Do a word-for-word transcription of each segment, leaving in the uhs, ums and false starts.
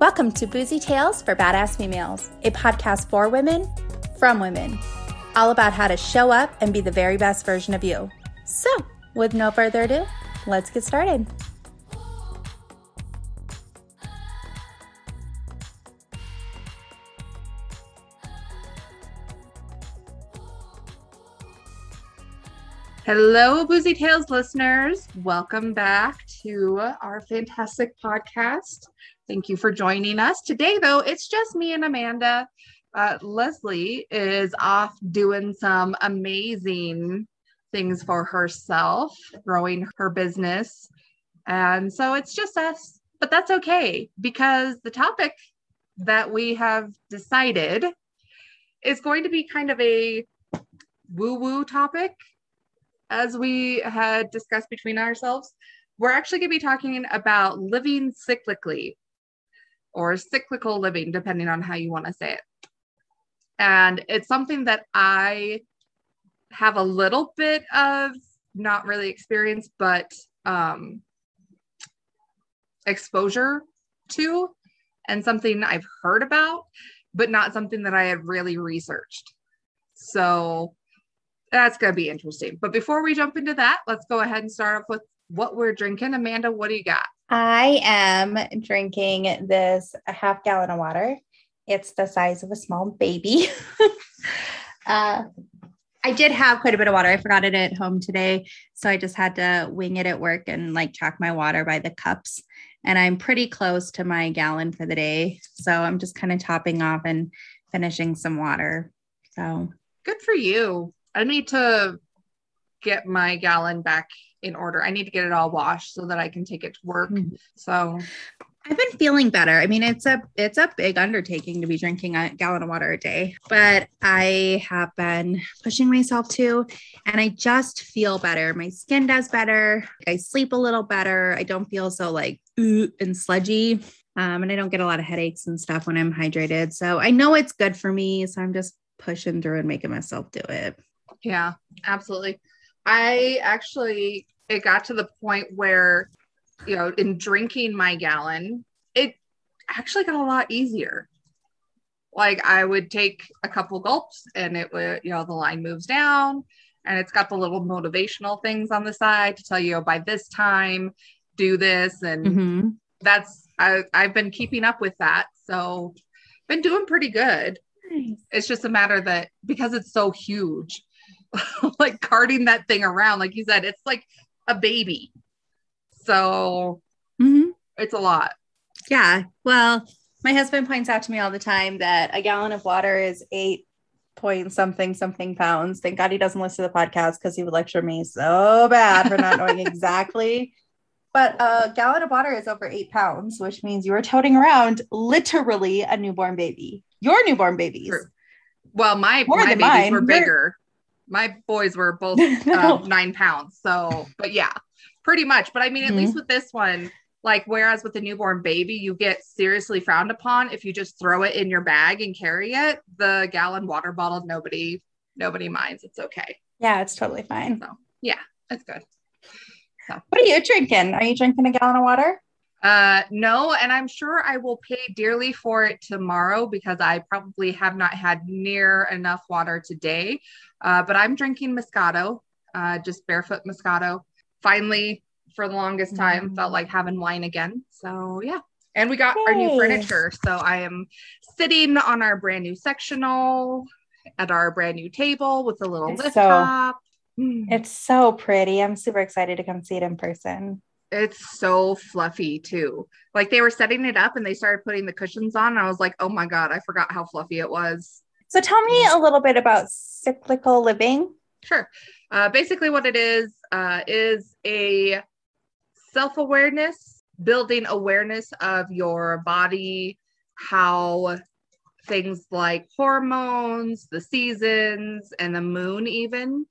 Welcome to Boozy Tales for Badass Females, a podcast for women, from women, all about how to show up and be the very best version of you. So, with no further ado, let's get started. Hello, Boozy Tales listeners. Welcome back to our fantastic podcast. Thank you for joining us. Today, though, it's just me and Amanda. Uh, Leslie is off doing some amazing things for herself, growing her business. And so it's just us, but that's okay because the topic that we have decided is going to be kind of a woo-woo topic. As we had discussed between ourselves, we're actually going to be talking about living cyclically or cyclical living, depending on how you want to say it. And it's something that I have a little bit of not really experience, but um, exposure to, and something I've heard about, but not something that I have really researched. So that's going to be interesting. But before we jump into that, let's go ahead and start off with what we're drinking. Amanda, what do you got? I am drinking this a half gallon of water. It's the size of a small baby. uh, I did have quite a bit of water. I forgot it at home today. So I just had to wing it at work and like track my water by the cups. And I'm pretty close to my gallon for the day. So I'm just kind of topping off and finishing some water. So good for you. I need to get my gallon back in order. I need to get it all washed so that I can take it to work. Mm-hmm. So I've been feeling better. I mean, it's a it's a big undertaking to be drinking a gallon of water a day, but I have been pushing myself to, and I just feel better. My skin does better. I sleep a little better. I don't feel so like ooh, and sludgy. Um, and I don't get a lot of headaches and stuff when I'm hydrated. So I know it's good for me. So I'm just pushing through and making myself do it. Yeah, absolutely. I actually, it got to the point where, you know, in drinking my gallon, it actually got a lot easier. Like I would take a couple gulps and it would, you know, the line moves down and it's got the little motivational things on the side to tell you, oh, by this time, do this. And mm-hmm. that's, I, I've been keeping up with that. So been doing pretty good. Nice. It's just a matter that because it's so huge, like carting that thing around, like you said, it's like a baby. So mm-hmm. It's a lot. Yeah. Well, my husband points out to me all the time that a gallon of water is eight point something, something pounds. Thank God he doesn't listen to the podcast because he would lecture me so bad for not knowing exactly. But a gallon of water is over eight pounds, which means you are toting around literally a newborn baby. Your newborn babies. True. Well, my, my babies mine. were bigger. You're... My boys were both no. um, nine pounds. So, but yeah, pretty much. But I mean, at mm-hmm. least with this one, like, whereas with the newborn baby, you get seriously frowned upon if you just throw it in your bag and carry it. The gallon water bottle, nobody, nobody minds. It's okay. Yeah, it's totally fine. So, yeah, it's good. So, what are you drinking? Are you drinking a gallon of water? Uh, no, and I'm sure I will pay dearly for it tomorrow because I probably have not had near enough water today. Uh, but I'm drinking Moscato, uh, just barefoot Moscato. Finally, for the longest time, mm. felt like having wine again. So yeah, and we got Yay. our new furniture. So I am sitting on our brand new sectional at our brand new table with a little it's lift so, top. Mm. It's so pretty. I'm super excited to come see it in person. It's so fluffy too. Like they were setting it up and they started putting the cushions on. And I was like, oh my God, I forgot how fluffy it was. So tell me a little bit about cyclical living. Sure. Uh, basically what it is, uh, is a self-awareness, building awareness of your body, how things like hormones, the seasons, and the moon even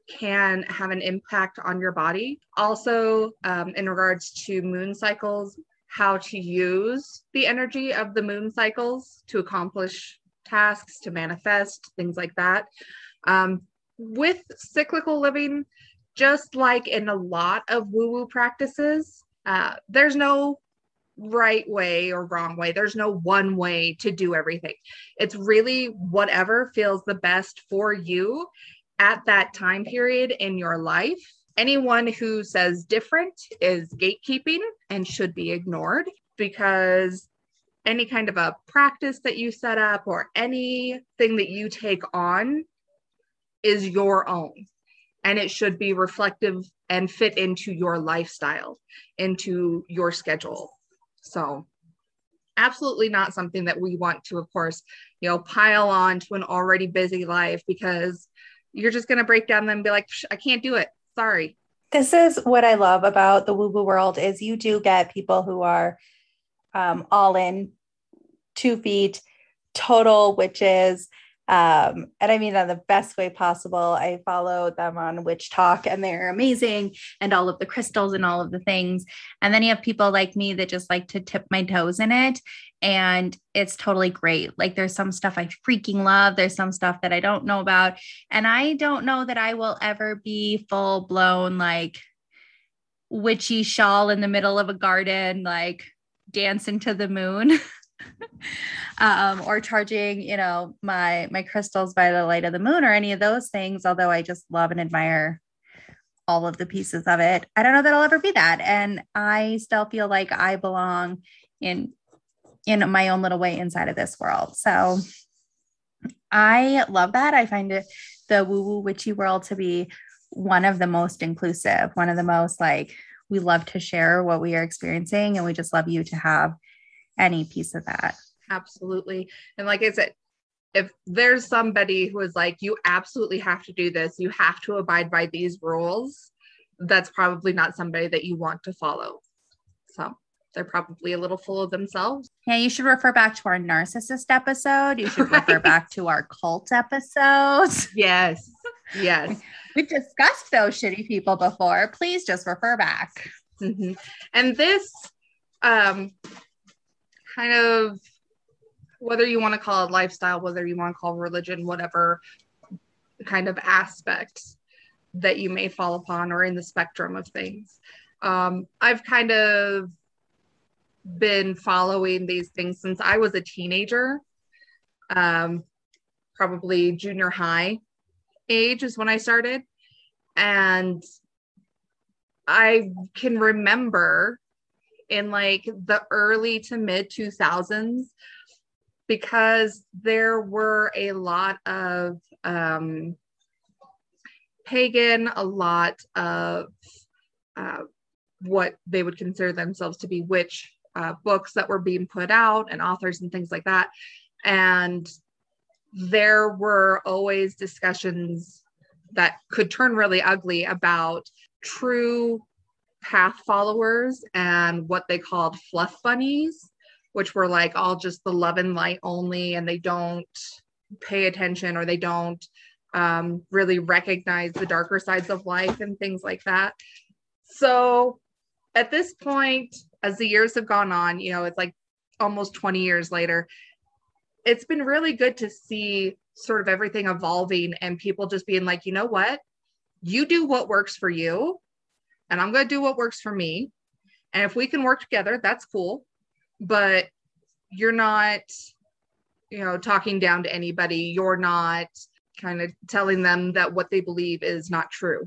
can have an impact on your body. Also, um, in regards to moon cycles, how to use the energy of the moon cycles to accomplish tasks, to manifest, things like that. Um, with cyclical living, just like in a lot of woo-woo practices, uh, there's no right way or wrong way. There's no one way to do everything. It's really whatever feels the best for you at that time period in your life. Anyone who says different is gatekeeping and should be ignored, because any kind of a practice that you set up or anything that you take on is your own, and it should be reflective and fit into your lifestyle, into your schedule. So absolutely not something that we want to, of course, you know, pile on to an already busy life, because you're just going to break down and be like, I can't do it. Sorry. This is what I love about the woo-woo world is you do get people who are um, all in, two feet, total witches. Um, and I mean that in the best way possible. I follow them on Witch Talk and they're amazing, and all of the crystals and all of the things. And then you have people like me that just like to tip my toes in it. And it's totally great. Like there's some stuff I freaking love. There's some stuff that I don't know about. And I don't know that I will ever be full blown, like witchy shawl in the middle of a garden, like dancing to the moon. um, or charging, you know, my, my crystals by the light of the moon or any of those things. Although I just love and admire all of the pieces of it. I don't know that I'll ever be that. And I still feel like I belong in, in my own little way inside of this world. So I love that. I find it, the woo woo witchy world, to be one of the most inclusive, one of the most like, we love to share what we are experiencing, and we just love you to have any piece of that. Absolutely. And like I said, if there's somebody who is like, you absolutely have to do this, you have to abide by these rules, that's probably not somebody that you want to follow. So they're probably a little full of themselves. Yeah, you should refer back to our narcissist episode. You should right. refer back to our cult episodes. Yes. Yes. We've discussed those shitty people before. Please just refer back. Mm-hmm. And this, um, kind of, whether you want to call it lifestyle, whether you want to call religion, whatever kind of aspects that you may fall upon or in the spectrum of things. Um, I've kind of been following these things since I was a teenager, um, probably junior high age is when I started. And I can remember in like the early to mid two thousands, because there were a lot of um, pagan, a lot of uh, what they would consider themselves to be witch uh, books that were being put out, and authors and things like that. And there were always discussions that could turn really ugly about true path followers and what they called fluff bunnies, which were like all just the love and light only, and they don't pay attention, or they don't um, really recognize the darker sides of life and things like that. So at this point, as the years have gone on, you know, it's like almost twenty years later, it's been really good to see sort of everything evolving and people just being like, you know what, you do what works for you, and I'm going to do what works for me. And if we can work together, that's cool. But you're not, you know, talking down to anybody. You're not kind of telling them that what they believe is not true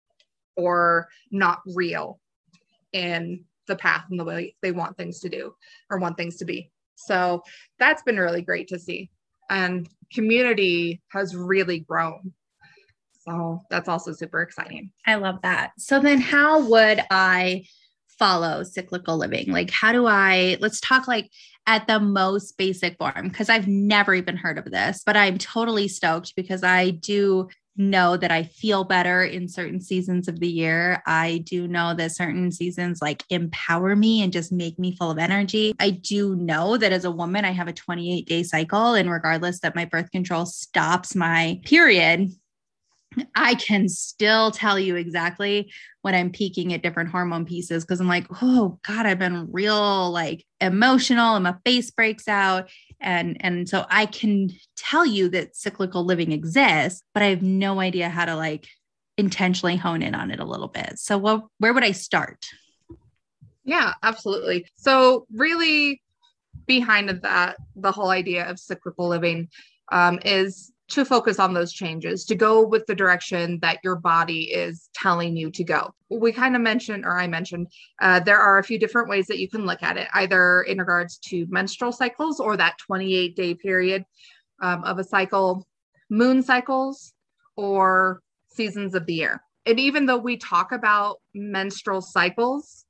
or not real in the path and the way they want things to do or want things to be. So that's been really great to see. And community has really grown. So that's also super exciting. I love that. So then how would I follow cyclical living? Like, how do I, let's talk like at the most basic form, because I've never even heard of this, but I'm totally stoked because I do know that I feel better in certain seasons of the year. I do know that certain seasons like empower me and just make me full of energy. I do know that as a woman, I have a twenty-eight day cycle, and regardless that my birth control stops my period, I can still tell you exactly when I'm peaking at different hormone pieces, because I'm like, oh God, I've been real like emotional and my face breaks out. And, and so I can tell you that cyclical living exists, but I have no idea how to like intentionally hone in on it a little bit. So what, where would I start? Yeah, absolutely. So really behind that, the whole idea of cyclical living um, is to focus on those changes, to go with the direction that your body is telling you to go. We kind of mentioned, or I mentioned, uh, there are a few different ways that you can look at it, either in regards to menstrual cycles or that twenty-eight day period um, of a cycle, moon cycles, or seasons of the year. And even though we talk about menstrual cycles,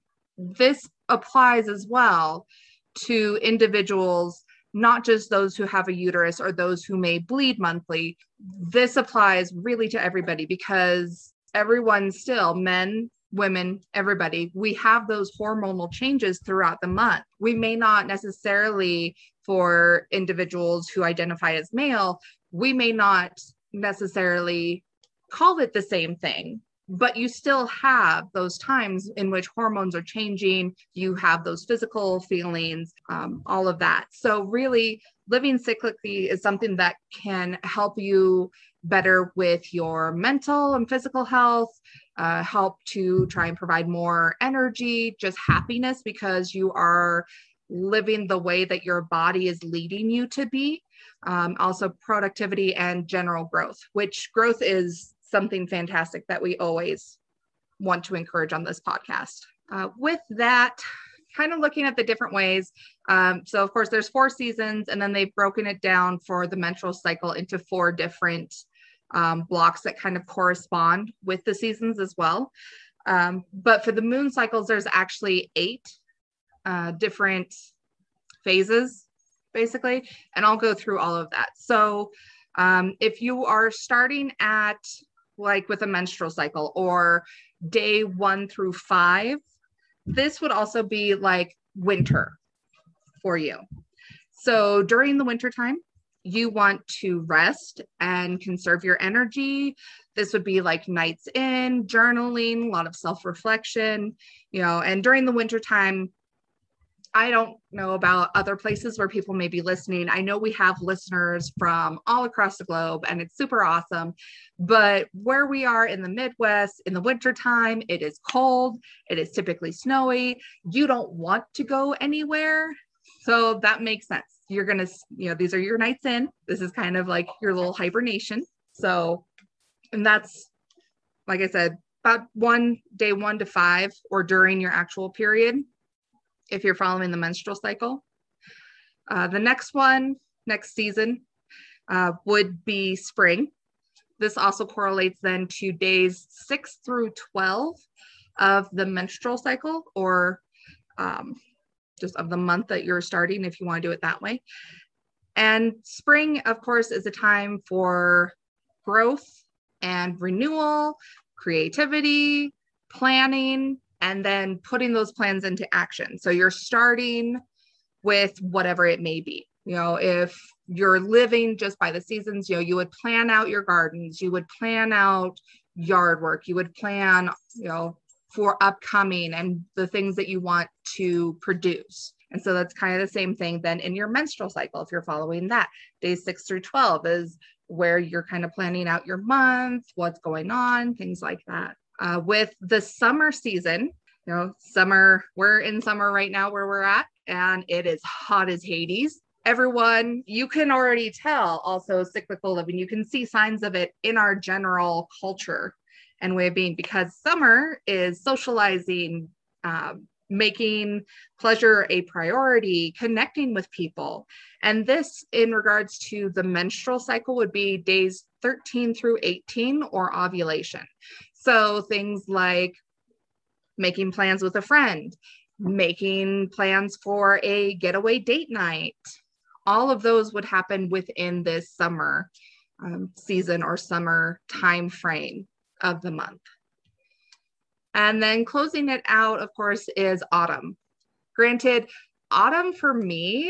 this applies as well to individuals, not just those who have a uterus or those who may bleed monthly. This applies really to everybody, because everyone still, men, women, everybody, we have those hormonal changes throughout the month. We may not necessarily, for individuals who identify as male, we may not necessarily call it the same thing, but you still have those times in which hormones are changing. You have those physical feelings, um, all of that. So really, living cyclically is something that can help you better with your mental and physical health, uh, help to try and provide more energy, just happiness, because you are living the way that your body is leading you to be. Um, also productivity and general growth, which growth is something fantastic that we always want to encourage on this podcast. Uh, with that, kind of looking at the different ways. Um, so of course there's four seasons, and then they've broken it down for the menstrual cycle into four different um, blocks that kind of correspond with the seasons as well. Um, but for the moon cycles, there's actually eight uh, different phases, basically, and I'll go through all of that. So um, if you are starting at, like with a menstrual cycle, or day one through five, this would also be like winter for you. So during the winter time, you want to rest and conserve your energy. This would be like nights in, journaling, a lot of self-reflection, you know, and during the winter time, I don't know about other places where people may be listening. I know we have listeners from all across the globe, and it's super awesome. But where we are in the Midwest, in the wintertime, it is cold. It is typically snowy. You don't want to go anywhere. So that makes sense. You're going to, you know, these are your nights in. This is kind of like your little hibernation. So, and that's, like I said, about one day, one to five, or during your actual period, if you're following the menstrual cycle. Uh, the next one, next season, uh, would be spring. This also correlates then to days six through twelve of the menstrual cycle, or um, just of the month that you're starting, if you want to do it that way. And spring, of course, is a time for growth and renewal, creativity, planning, and then putting those plans into action. So you're starting with whatever it may be. You know, if you're living just by the seasons, you know, you would plan out your gardens, you would plan out yard work, you would plan, you know, for upcoming and the things that you want to produce. And so that's kind of the same thing then in your menstrual cycle, if you're following that. Days six through twelve is where you're kind of planning out your month, what's going on, things like that. Uh, with the summer season, you know, summer, we're in summer right now where we're at, and it is hot as Hades. Everyone, you can already tell also cyclical living. You can see signs of it in our general culture and way of being, because summer is socializing, um, making pleasure a priority, connecting with people. And this, in regards to the menstrual cycle, would be days thirteen through eighteen, or ovulation. So things like making plans with a friend, making plans for a getaway date night, all of those would happen within this summer um, season or summer time frame of the month. And then closing it out, of course, is autumn. Granted, autumn for me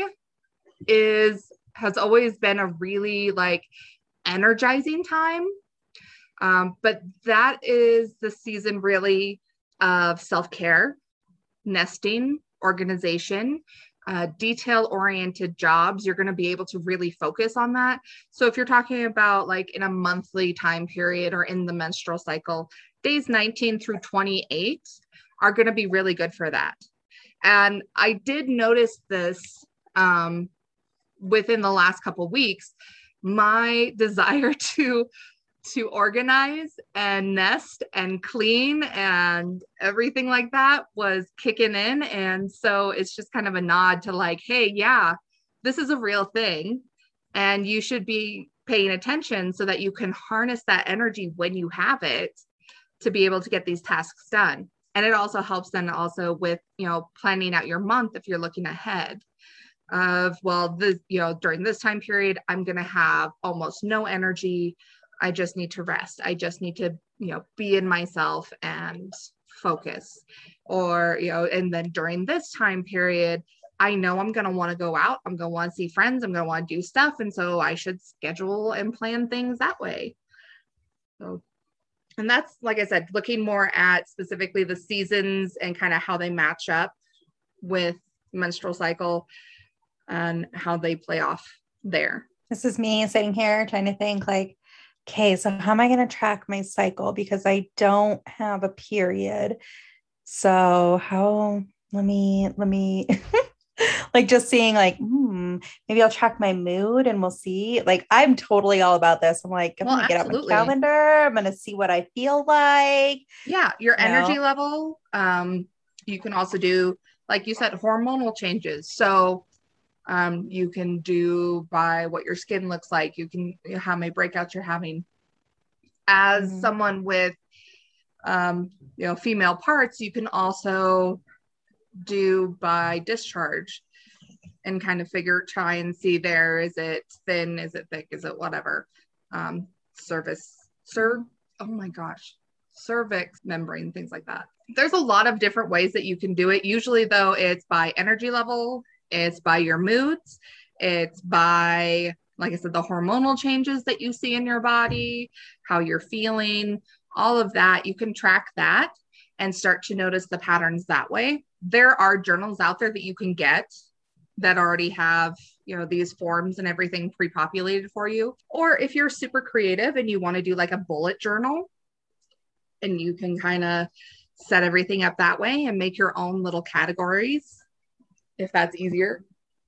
is has always been a really like energizing time. Um, but that is the season really of self-care, nesting, organization, uh, detail-oriented jobs. You're going to be able to really focus on that. So if you're talking about like in a monthly time period or in the menstrual cycle, days nineteen through twenty-eight are going to be really good for that. And I did notice this um, within the last couple of weeks, my desire to to organize and nest and clean and everything like that was kicking in. And so it's just kind of a nod to like, hey, yeah, this is a real thing. And you should be paying attention so that you can harness that energy when you have it to be able to get these tasks done. And it also helps then also with, you know, planning out your month if you're looking ahead of, well, this, you know, during this time period, I'm going to have almost no energy. I just need to rest. I just need to, you know, be in myself and focus. Or, you know, and then during this time period, I know I'm going to want to go out. I'm going to want to see friends. I'm going to want to do stuff. And so I should schedule and plan things that way. So, and that's, like I said, looking more at specifically the seasons and kind of how they match up with menstrual cycle and how they play off there. This is me sitting here trying to think like, okay, so how am I going to track my cycle? Because I don't have a period. So how, let me, let me, like just seeing like, hmm, maybe I'll track my mood and we'll see. Like, I'm totally all about this. I'm like, I'm well, going to get absolutely. out my calendar. I'm going to see what I feel like. Yeah. Your you energy know? level. Um, you can also do, like you said, hormonal changes. So um, you can do by what your skin looks like. You can, you know, how many breakouts you're having. As Mhm. someone with, um, you know, female parts, you can also do by discharge and kind of figure, try and see there, is it thin, is it thick, is it whatever, um, cervix, cer, oh my gosh, cervix membrane, things like that. There's a lot of different ways that you can do it. Usually though, it's by energy level, it's by your moods, it's by, like I said, the hormonal changes that you see in your body, how you're feeling, all of that. You can track that and start to notice the patterns that way. There are journals out there that you can get that already have, you know, these forms and everything pre-populated for you. Or if you're super creative and you want to do like a bullet journal, and you can kind of set everything up that way and make your own little categories, if that's easier.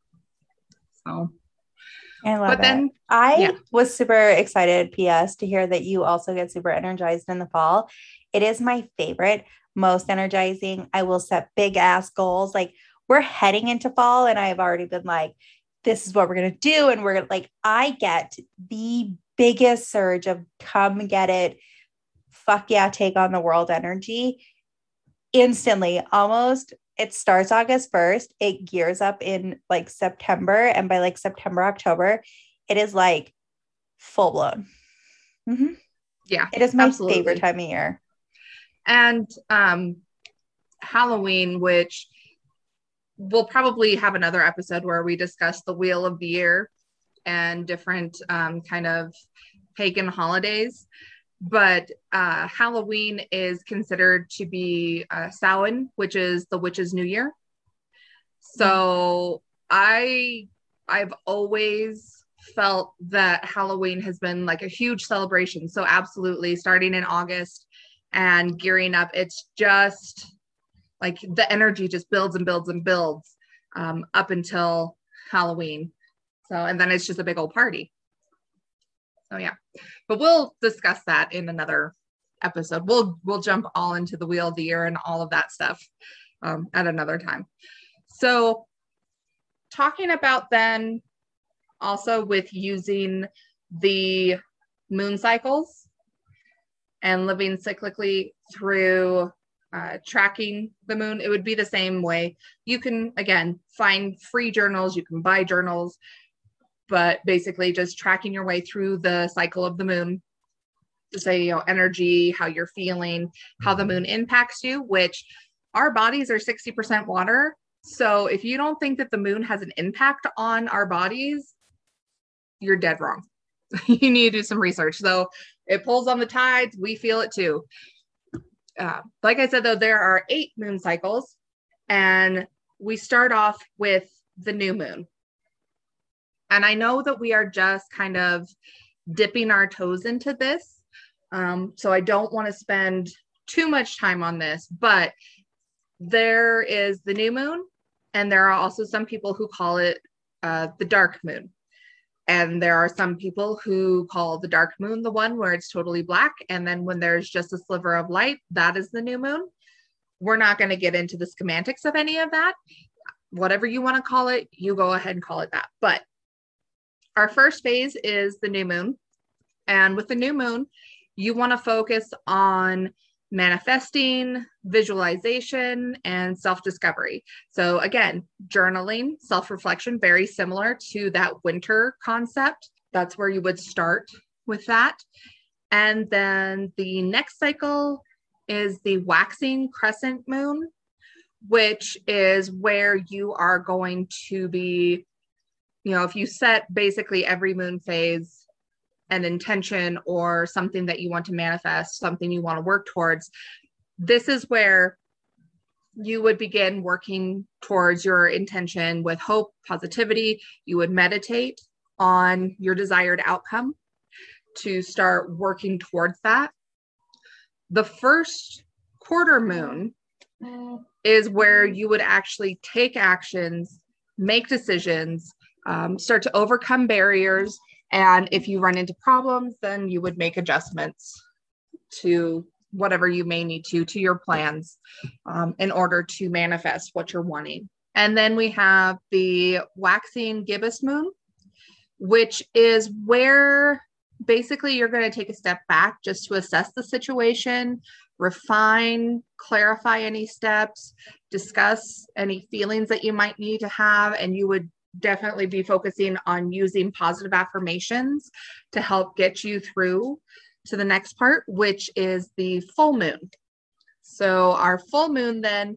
So I love but it. then I yeah. was super excited, P S, to hear that you also get super energized in the fall. It is my favorite, most energizing. I will set big ass goals. Like, we're heading into fall and I've already been like, this is what we're going to do. And we're going to like, I get the biggest surge of come get it. Fuck yeah. Take on the world energy instantly. Almost. It starts August first. It gears up in like September. And by like September, October, it is like full blown. Mm-hmm. Yeah, it is my absolutely. favorite time of year. And um, Halloween, which we'll probably have another episode where we discuss the wheel of the year and different um, kind of pagan holidays. But uh, Halloween is considered to be uh, Samhain, which is the witch's new year. So I, I've always felt that Halloween has been like a huge celebration. So absolutely, starting in August and gearing up, it's just like the energy just builds and builds and builds um, up until Halloween. So, and then it's just a big old party. So yeah, but we'll discuss that in another episode. We'll, we'll jump all into the wheel of the year and all of that stuff um, at another time. So talking about then also with using the moon cycles and living cyclically through uh, tracking the moon, it would be the same way. You can, again, find free journals, you can buy journals, but basically just tracking your way through the cycle of the moon to say, you know, energy, how you're feeling, how the moon impacts you, which our bodies are sixty percent water. So if you don't think that the moon has an impact on our bodies, you're dead wrong. You need to do some research. So it pulls on the tides. We feel it too. Uh, like I said, though, there are eight moon cycles, and we start off with the new moon. And I know that we are just kind of dipping our toes into this. Um, so I don't want to spend too much time on this, but there is the new moon, and there are also some people who call it uh, the dark moon. And there are some people who call the dark moon the one where it's totally black. And then when there's just a sliver of light, that is the new moon. We're not going to get into the schematics of any of that. Whatever you want to call it, you go ahead and call it that. But our first phase is the new moon. And with the new moon, you want to focus on manifesting, visualization, and self-discovery. So again, journaling, self-reflection, very similar to that winter concept. That's where you would start with that. And then the next cycle is the waxing crescent moon, which is where you are going to be, you know, if you set basically every moon phase an intention or something that you want to manifest, something you want to work towards, this is where you would begin working towards your intention with hope, positivity. You would meditate on your desired outcome to start working towards that. The first quarter moon is where you would actually take actions, make decisions, um, start to overcome barriers. And if you run into problems, then you would make adjustments to whatever you may need to, to your plans um, in order to manifest what you're wanting. And then we have the waxing gibbous moon, which is where basically you're going to take a step back just to assess the situation, refine, clarify any steps, discuss any feelings that you might need to have, and you would definitely be focusing on using positive affirmations to help get you through to the next part, which is the full moon. So our full moon then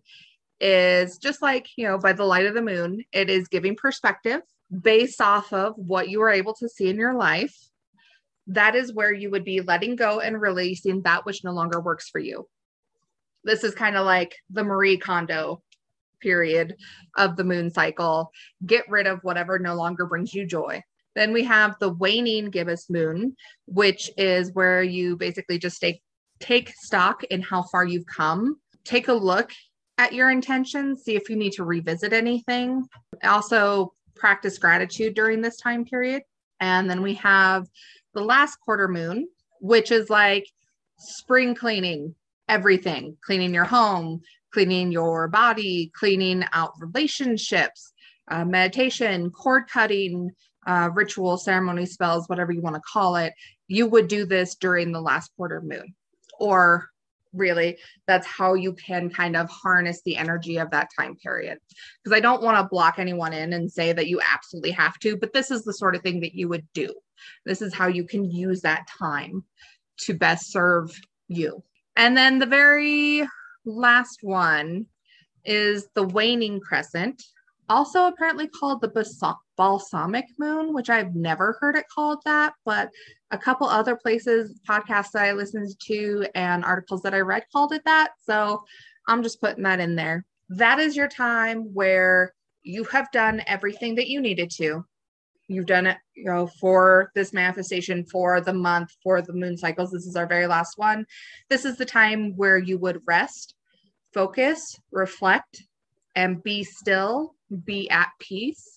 is just like, you know, by the light of the moon, it is giving perspective based off of what you were able to see in your life. That is where you would be letting go and releasing that which no longer works for you. This is kind of like the Marie Kondo period of the moon cycle. Get rid of whatever no longer brings you joy. Then we have the waning gibbous moon, which is where you basically just take, take stock in how far you've come. Take a look at your intentions, see if you need to revisit anything. Also practice gratitude during this time period. And then we have the last quarter moon, which is like spring cleaning, everything, cleaning your home, cleaning your body, cleaning out relationships, uh, meditation, cord cutting, uh, ritual, ceremony, spells, whatever you want to call it. You would do this during the last quarter moon, or really that's how you can kind of harness the energy of that time period. Because I don't want to block anyone in and say that you absolutely have to, but this is the sort of thing that you would do. This is how you can use that time to best serve you. And then the very last one is the waning crescent, also apparently called the bas- balsamic moon, which I've never heard it called that, but a couple other places, podcasts that I listened to and articles that I read called it that. So I'm just putting that in there. That is your time where you have done everything that you needed to. You've done it, you know, for this manifestation, for the month, for the moon cycles. This is our very last one. This is the time where you would rest, focus, reflect, and be still, be at peace,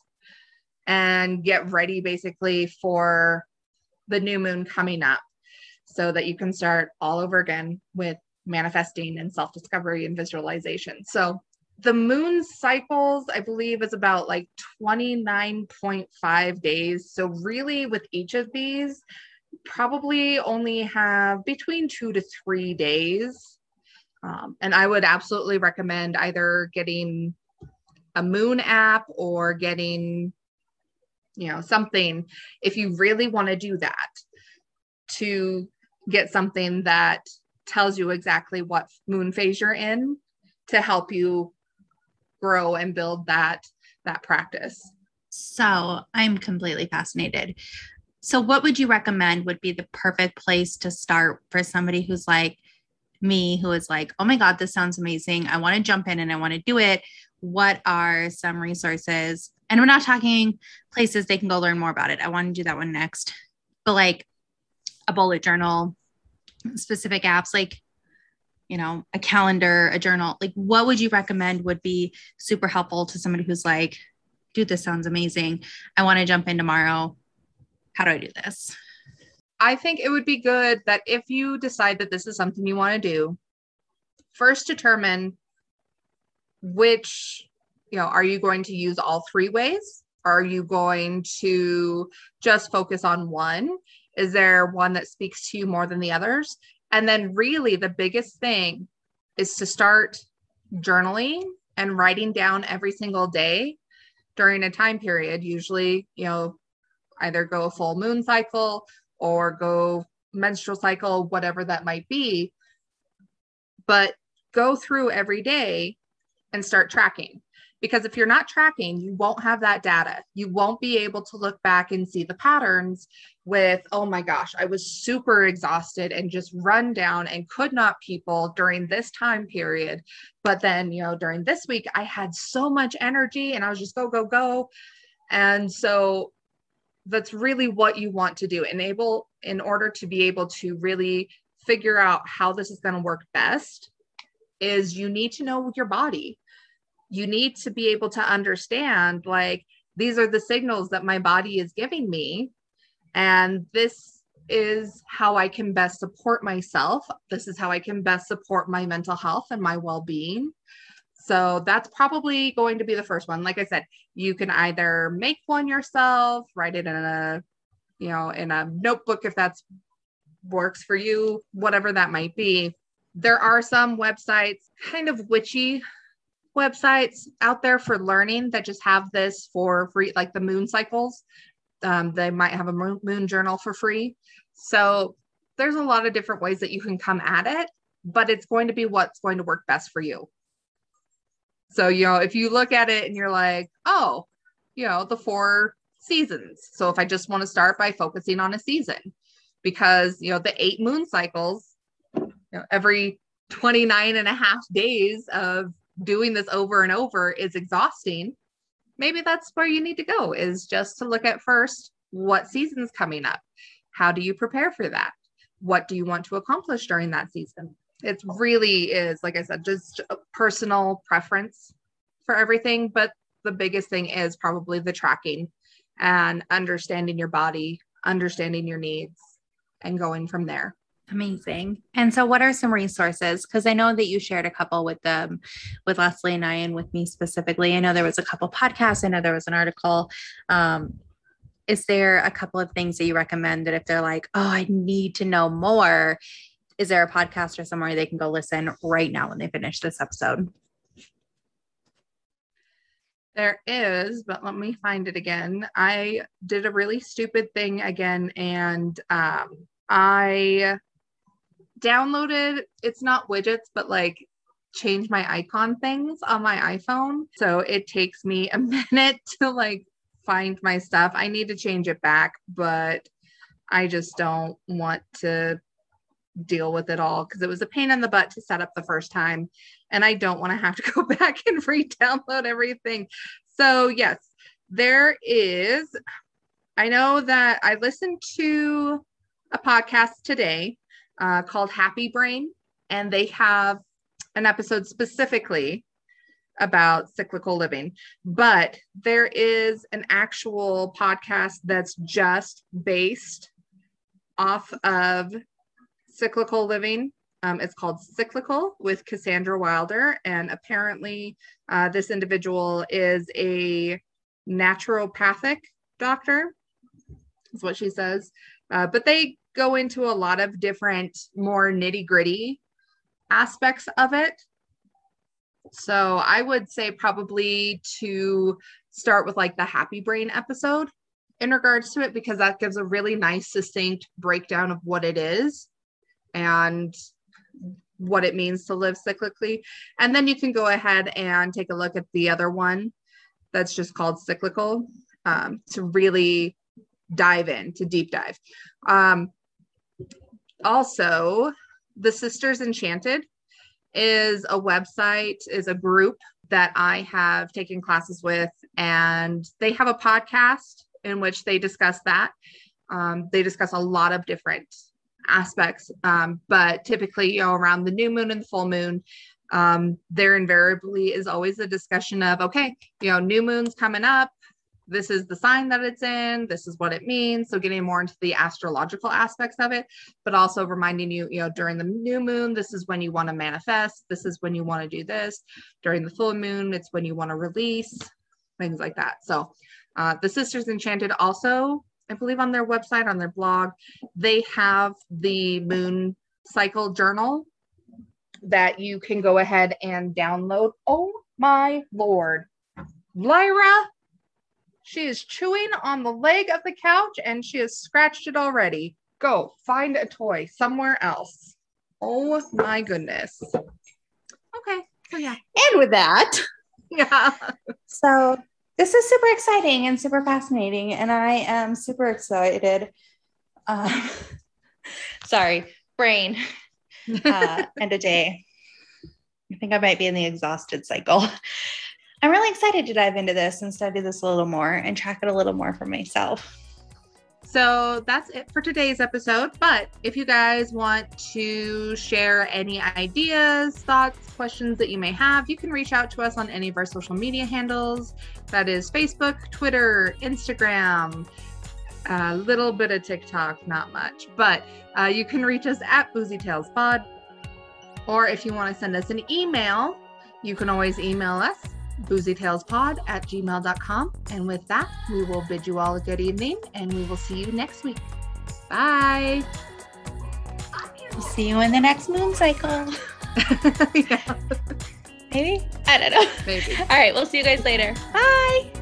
and get ready basically for the new moon coming up so that you can start all over again with manifesting and self-discovery and visualization. So the moon cycles, I believe, is about like twenty-nine point five days. So really with each of these, probably only have between two to three days. Um, and I would absolutely recommend either getting a moon app or getting, you know, something if you really want to do that, to get something that tells you exactly what moon phase you're in to help you grow and build that that practice. So I'm completely fascinated. So what would you recommend would be the perfect place to start for somebody who's like me, who is like, oh my God, this sounds amazing. I want to jump in and I want to do it. What are some resources? And we're not talking places they can go learn more about it. I want to do that one next. But like a bullet journal, specific apps, like you know, a calendar, a journal? Like, what would you recommend would be super helpful to somebody who's like, dude, this sounds amazing. I want to jump in tomorrow. How do I do this? I think it would be good that if you decide that this is something you want to do, first determine which, you know, are you going to use all three ways? Are you going to just focus on one? Is there one that speaks to you more than the others? And then really the biggest thing is to start journaling and writing down every single day during a time period, usually, you know, either go a full moon cycle or go menstrual cycle, whatever that might be, but go through every day and start tracking. Because if you're not tracking, you won't have that data. You won't be able to look back and see the patterns with, oh my gosh, I was super exhausted and just run down and could not people during this time period. But then, you know, during this week, I had so much energy and I was just go, go, go. And so that's really what you want to do. Enable in order to be able to really figure out how this is going to work best is you need to know your body. You need to be able to understand, like, these are the signals that my body is giving me. And this is how I can best support myself. This is how I can best support my mental health and my well-being. So that's probably going to be the first one. Like I said, you can either make one yourself, write it in a, you know, in a notebook if that's works for you, whatever that might be. There are some websites, kind of witchy websites out there for learning that just have this for free, like the moon cycles. Um, they might have a moon, moon journal for free. So there's a lot of different ways that you can come at it, but it's going to be what's going to work best for you. So, you know, if you look at it and you're like, oh, you know, the four seasons. So if I just want to start by focusing on a season, because, you know, the eight moon cycles, you know, every twenty-nine and a half days of doing this over and over is exhausting. Maybe that's where you need to go, is just to look at first, what season's coming up? How do you prepare for that? What do you want to accomplish during that season? It really is, like I said, just a personal preference for everything. But the biggest thing is probably the tracking and understanding your body, understanding your needs, and going from there. Amazing. And so what are some resources? Because I know that you shared a couple with them, with Leslie and I, and with me specifically. I know there was a couple podcasts. I know there was an article. Um, is there a couple of things that you recommend that if they're like, oh, I need to know more, is there a podcast or somewhere they can go listen right now when they finish this episode? There is, but let me find it again. I did a really stupid thing again, and um, I downloaded, it's not widgets, but like change my icon things on my iPhone. So it takes me a minute to like find my stuff. I need to change it back, but I just don't want to deal with it all because it was a pain in the butt to set up the first time. And I don't want to have to go back and re-download everything. So yes, there is, I know that I listened to a podcast today uh, called Happy Brain, and they have an episode specifically about cyclical living, but there is an actual podcast that's just based off of cyclical living. Um, it's called Cyclical with Cassandra Wilder. And apparently uh, this individual is a naturopathic doctor, is what she says. Uh, but they go into a lot of different, more nitty gritty aspects of it. So I would say probably to start with like the Happy Brain episode in regards to it, because that gives a really nice, succinct breakdown of what it is and what it means to live cyclically. And then you can go ahead and take a look at the other one that's just called Cyclical um, to really dive in, to deep dive. Um, also, the Sisters Enchanted is a website, is a group that I have taken classes with, and they have a podcast in which they discuss that. Um, they discuss a lot of different aspects. Um, but typically, you know, around the new moon and the full moon, um, there invariably is always a discussion of, okay, you know, new moon's coming up. This is the sign that it's in. This is what it means. So getting more into the astrological aspects of it, but also reminding you, you know, during the new moon, this is when you want to manifest. This is when you want to do this. During the full moon, it's when you want to release, things like that. So uh, the Sisters Enchanted also, I believe on their website, on their blog, they have the moon cycle journal that you can go ahead and download. Oh my Lord. Lyra, she is chewing on the leg of the couch and she has scratched it already. Go find a toy somewhere else. Oh my goodness. Okay. So yeah. And with that, yeah. So this is super exciting and super fascinating. And I am super excited. Um, sorry, brain. Uh, and a day. I think I might be in the exhausted cycle. I'm really excited to dive into this and study this a little more and track it a little more for myself. So that's it for today's episode. But if you guys want to share any ideas, thoughts, questions that you may have, you can reach out to us on any of our social media handles. That is Facebook, Twitter, Instagram, a little bit of TikTok, not much. But uh, you can reach us at Boozy Tales Pod. Or if you want to send us an email, you can always email us, boozytalespod at gmail dot com. And with that, we will bid you all a good evening and we will see you next week. Bye. We'll see you in the next moon cycle. Yeah. Maybe? I don't know. Maybe. All right. We'll see you guys later. Bye.